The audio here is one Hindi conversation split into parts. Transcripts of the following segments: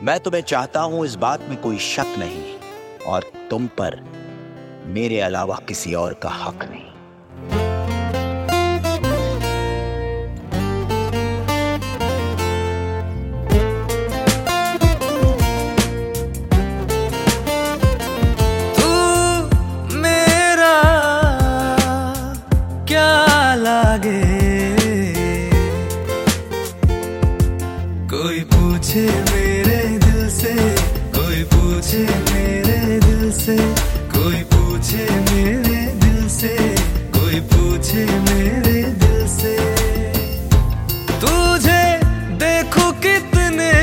मैं तुम्हें चाहता हूं, इस बात में कोई शक नहीं, और तुम पर मेरे अलावा किसी और का हक नहीं। तू मेरा क्या लागे, कोई पूछे मेरे दिल से, कोई पूछे मेरे दिल से, कोई पूछे मेरे दिल से, कोई पूछे मेरे दिल से। तुझे देखो कितने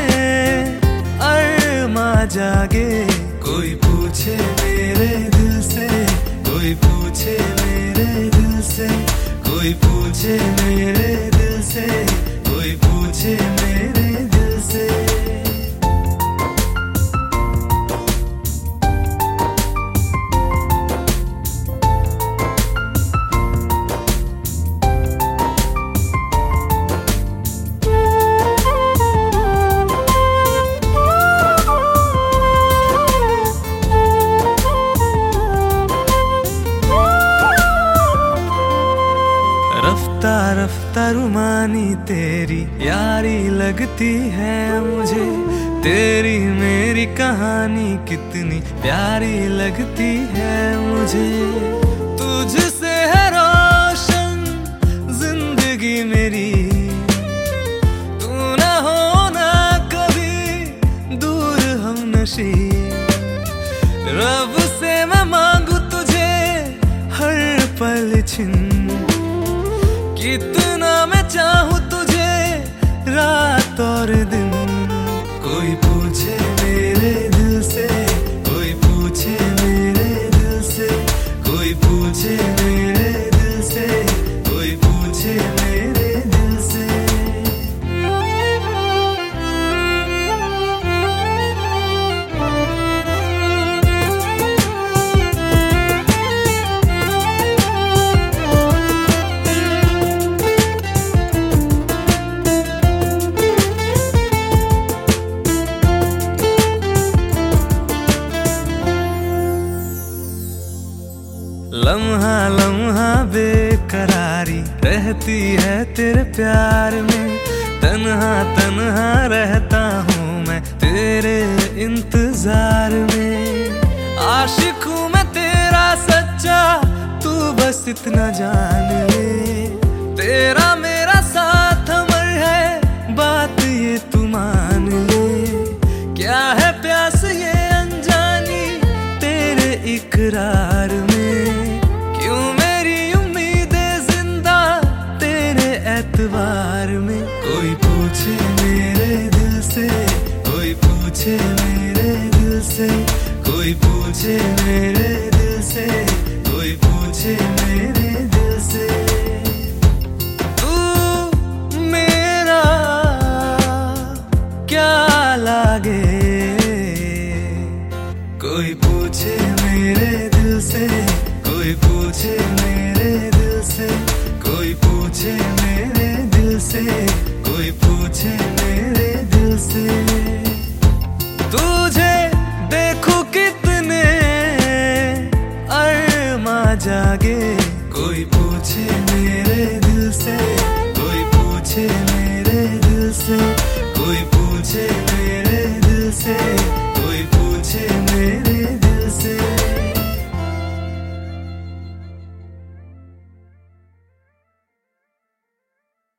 अरमा जागे, कोई पूछे मेरे दिल से, कोई पूछे मेरे दिल से, कोई पूछे मेरे दिल से, कोई पूछे मेरे दिल से। रफ्ता रफ्ता रुमानी तेरी यारी लगती है मुझे, तेरी मेरी कहानी कितनी प्यारी लगती है मुझे। तुझसे है रोशन जिंदगी मेरी, तू न होना कभी दूर हमनशी। रब से मैं मांगू तुझे हर पल छिन, कितना मैं चाहूँ तुझे रात और दिन। कोई पूछे मेरे दिल से, कोई पूछे मेरे दिल से, कोई पूछे मेरे दिल से, कोई पूछे मेरे दिल से। लम्हा लम्हा बेकरारी रहती है तेरे प्यार में, तन्हा तन्हा रहता हूँ मैं तेरे इंतजार में। आशिक हूँ मैं तेरा सच्चा, तू बस इतना जान ले। तेरा मेरा साथ अमर है, बात ये तू मान ले। क्या है प्यास ये अनजानी तेरे इकरार में, एतबार में। कोई पूछे मेरे दिल से, कोई पूछे मेरे दिल से, कोई पूछे मेरे दिल से, कोई पूछे मेरे दिल से। तू मेरा क्या लागे, कोई पूछे मेरे दिल से, कोई पूछे मेरे दिल से, कोई पूछे मेरे दिल से, कोई पूछे मेरे दिल से। तुझे देखो कितने अरमा जागे, कोई पूछे मेरे दिल से, कोई पूछे मेरे दिल से, कोई पूछे मेरे दिल से।